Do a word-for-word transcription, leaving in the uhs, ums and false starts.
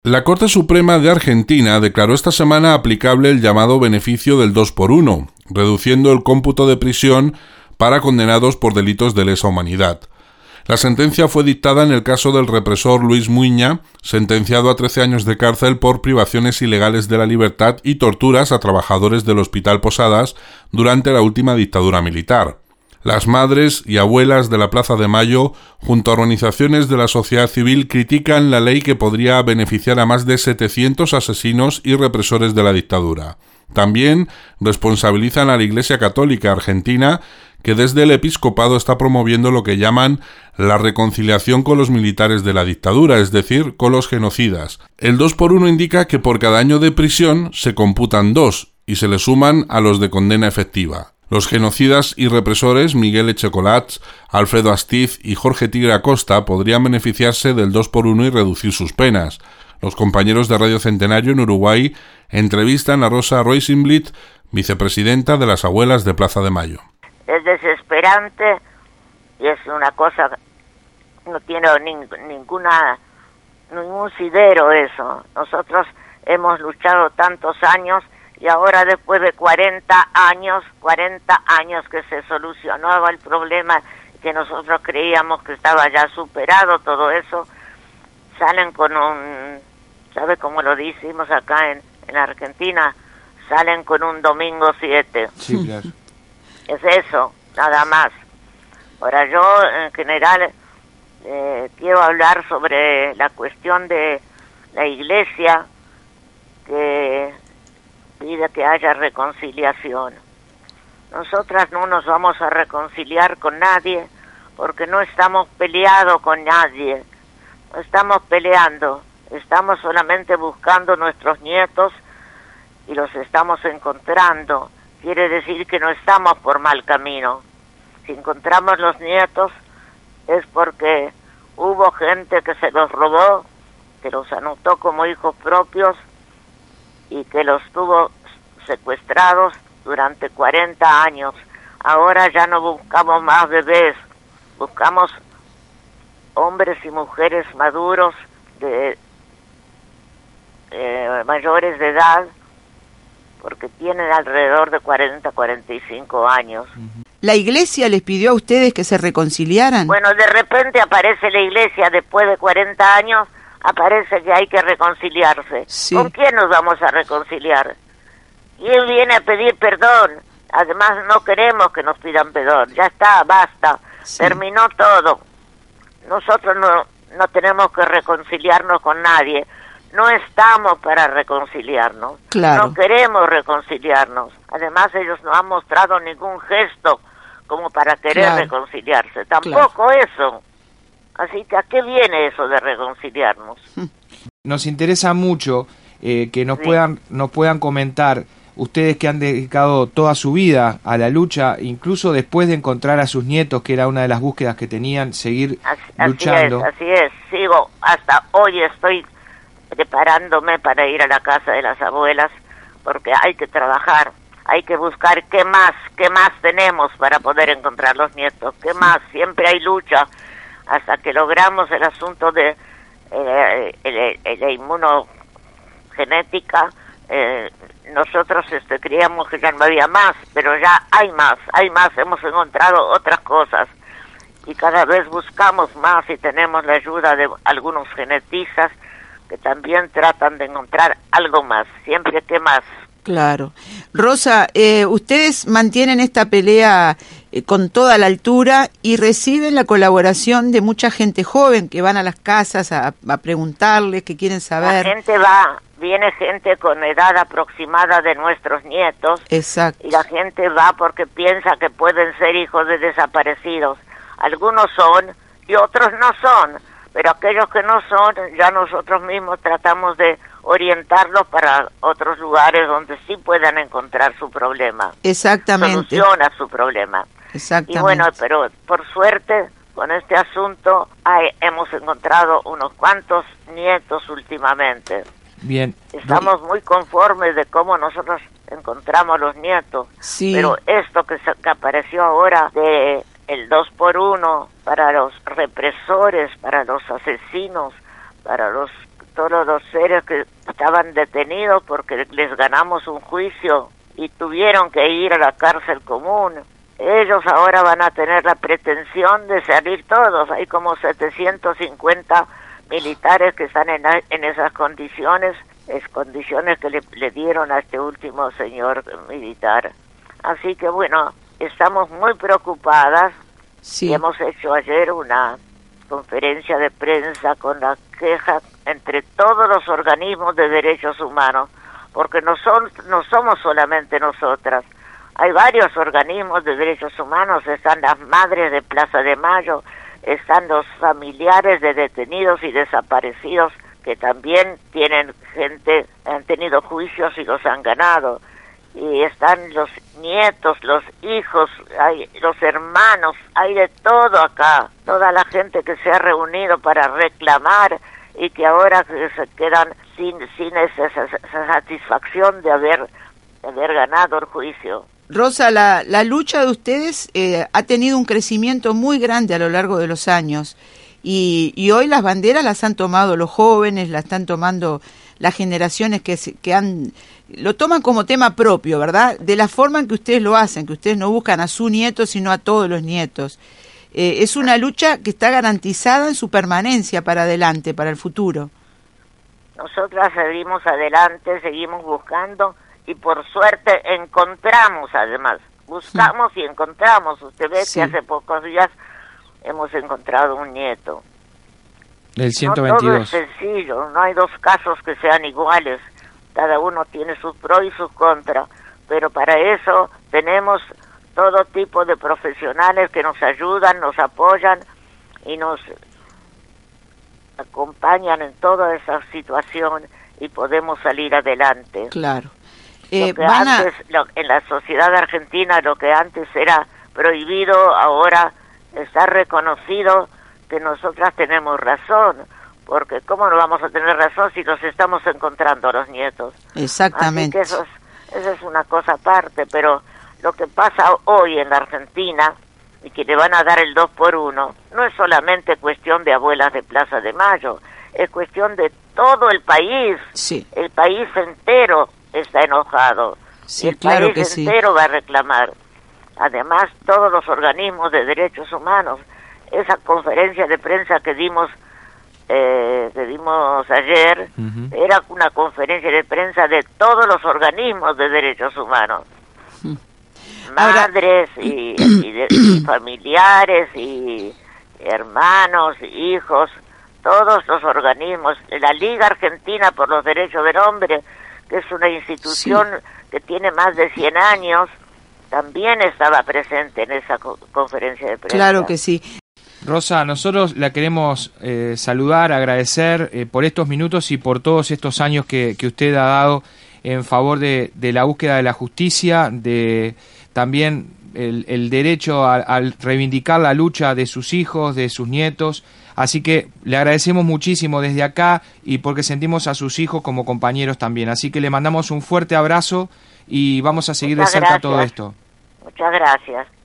La Corte Suprema de Argentina declaró esta semana aplicable el llamado beneficio del dos por uno, reduciendo el cómputo de prisión para condenados por delitos de lesa humanidad. La sentencia fue dictada en el caso del represor Luis Muiña, sentenciado a trece años de cárcel por privaciones ilegales de la libertad y torturas a trabajadores del Hospital Posadas durante la última dictadura militar. Las madres y abuelas de la Plaza de Mayo, junto a organizaciones de la sociedad civil, critican la ley que podría beneficiar a más de setecientos asesinos y represores de la dictadura. También responsabilizan a la Iglesia Católica Argentina, que desde el episcopado está promoviendo lo que llaman la reconciliación con los militares de la dictadura, es decir, con los genocidas. El dos por uno indica que por cada año de prisión se computan dos y se le suman a los de condena efectiva. Los genocidas y represores Miguel Echecolats, Alfredo Astiz y Jorge Tigre Acosta podrían beneficiarse del dos por uno y reducir sus penas. Los compañeros de Radio Centenario en Uruguay entrevistan a Rosa Roisenblit, vicepresidenta de las Abuelas de Plaza de Mayo. Es desesperante y es una cosa, no tiene ning, ninguna, ningún sidero eso. Nosotros hemos luchado tantos años y ahora después de cuarenta años, cuarenta años que se solucionaba el problema, que nosotros creíamos que estaba ya superado todo eso, salen con un, ¿sabe cómo lo decimos acá en, en Argentina? Salen con un domingo siete. Sí, claro. Es eso, nada más. Ahora yo, en general, eh, quiero hablar sobre la cuestión de la Iglesia, que pide que haya reconciliación. Nosotras no nos vamos a reconciliar con nadie porque no estamos peleados con nadie. No estamos peleando, estamos solamente buscando nuestros nietos y los estamos encontrando. Quiere decir que no estamos por mal camino. Si encontramos los nietos es porque hubo gente que se los robó, que los anotó como hijos propios y que los tuvo secuestrados durante cuarenta años. Ahora ya no buscamos más bebés, buscamos hombres y mujeres maduros, de eh, mayores de edad, porque tienen alrededor de cuarenta, cuarenta y cinco años. ¿La Iglesia les pidió a ustedes que se reconciliaran? Bueno, de repente aparece la Iglesia después de cuarenta años, aparece que hay que reconciliarse. Sí. ¿Con quién nos vamos a reconciliar? ¿Quién viene a pedir perdón? Además no queremos que nos pidan perdón, ya está, basta, sí. Terminó todo. Nosotros no, no tenemos que reconciliarnos con nadie, no estamos para reconciliarnos, claro. No queremos reconciliarnos. Además ellos no han mostrado ningún gesto como para querer claro. reconciliarse, tampoco claro. eso. Así que ¿a qué viene eso de reconciliarnos? Nos interesa mucho eh, que nos, sí. puedan, nos puedan comentar, ustedes que han dedicado toda su vida a la lucha, incluso después de encontrar a sus nietos, que era una de las búsquedas que tenían, seguir así, luchando. Así es, así es, sigo, hasta hoy estoy preparándome para ir a la casa de las abuelas, porque hay que trabajar, hay que buscar qué más, qué más tenemos para poder encontrar los nietos, qué más, siempre hay lucha, hasta que logramos el asunto de eh, el, el, la inmunogenética. Eh, nosotros este, creíamos que ya no había más, pero ya hay más, hay más, hemos encontrado otras cosas y cada vez buscamos más y tenemos la ayuda de algunos genetistas que también tratan de encontrar algo más, siempre que más. Claro. Rosa, eh, ustedes mantienen esta pelea eh, con toda la altura y reciben la colaboración de mucha gente joven que van a las casas a, a preguntarles, que quieren saber. La gente va, viene gente con edad aproximada de nuestros nietos. Exacto. Y la gente va porque piensa que pueden ser hijos de desaparecidos. Algunos son y otros no son, pero aquellos que no son, ya nosotros mismos tratamos de orientarlos para otros lugares donde sí puedan encontrar su problema. Exactamente. Soluciona su problema. Exactamente. Y bueno, pero por suerte, con este asunto, hay, hemos encontrado unos cuantos nietos últimamente. Bien. Estamos muy conformes de cómo nosotros encontramos los nietos. Sí. Pero esto que, se, que apareció ahora de el dos por uno para los represores, para los asesinos, para los todos los seres que estaban detenidos porque les ganamos un juicio y tuvieron que ir a la cárcel común. Ellos ahora van a tener la pretensión de salir todos. Hay como setecientos cincuenta militares que están en, en esas condiciones, es condiciones que le, le dieron a este último señor militar. Así que bueno, estamos muy preocupadas. Sí. Y hemos hecho ayer una conferencia de prensa con la queja entre todos los organismos de derechos humanos, porque no son, no somos solamente nosotras. Hay varios organismos de derechos humanos, están las madres de Plaza de Mayo, están los familiares de detenidos y desaparecidos que también tienen gente, han tenido juicios y los han ganado. Y están los nietos, los hijos, hay los hermanos, hay de todo acá. Toda la gente que se ha reunido para reclamar y que ahora se quedan sin sin esa, esa, esa satisfacción de haber, de haber ganado el juicio. Rosa, la, la lucha de ustedes eh, ha tenido un crecimiento muy grande a lo largo de los años y, y hoy las banderas las han tomado los jóvenes, las están tomando las generaciones que, que han lo toman como tema propio, ¿verdad? De la forma en que ustedes lo hacen, que ustedes no buscan a su nieto, sino a todos los nietos. Eh, es una lucha que está garantizada en su permanencia para adelante, para el futuro. Nosotras seguimos adelante, seguimos buscando y por suerte encontramos además. Buscamos sí. y encontramos. Usted ve sí. que hace pocos días hemos encontrado un nieto. El ciento veintidós. No todo es sencillo, no hay dos casos que sean iguales. Cada uno tiene sus pros y sus contras, pero para eso tenemos todo tipo de profesionales que nos ayudan, nos apoyan y nos acompañan en toda esa situación y podemos salir adelante. Claro. Eh, lo que van antes, a... lo, en la sociedad argentina, lo que antes era prohibido, ahora está reconocido que nosotras tenemos razón. Porque ¿cómo no vamos a tener razón si nos estamos encontrando a los nietos? Exactamente. Así que eso es, eso es una cosa aparte, pero lo que pasa hoy en la Argentina, y que le van a dar el dos por uno, no es solamente cuestión de abuelas de Plaza de Mayo, es cuestión de todo el país. Sí. El país entero está enojado. Sí, el claro país que entero sí. va a reclamar. Además, todos los organismos de derechos humanos, esa conferencia de prensa que dimos Eh, que dimos ayer, uh-huh. era una conferencia de prensa de todos los organismos de derechos humanos. Uh-huh. Madres y, y, de, y familiares y hermanos, hijos, todos los organismos. La Liga Argentina por los Derechos del Hombre, que es una institución sí. que tiene más de cien años, también estaba presente en esa co- conferencia de prensa. Claro que sí. Rosa, nosotros la queremos eh, saludar, agradecer eh, por estos minutos y por todos estos años que, que usted ha dado en favor de, de la búsqueda de la justicia, de también el, el derecho a, a reivindicar la lucha de sus hijos, de sus nietos. Así que le agradecemos muchísimo desde acá y porque sentimos a sus hijos como compañeros también. Así que le mandamos un fuerte abrazo y vamos a seguir Muchas de cerca gracias. todo esto. Muchas gracias.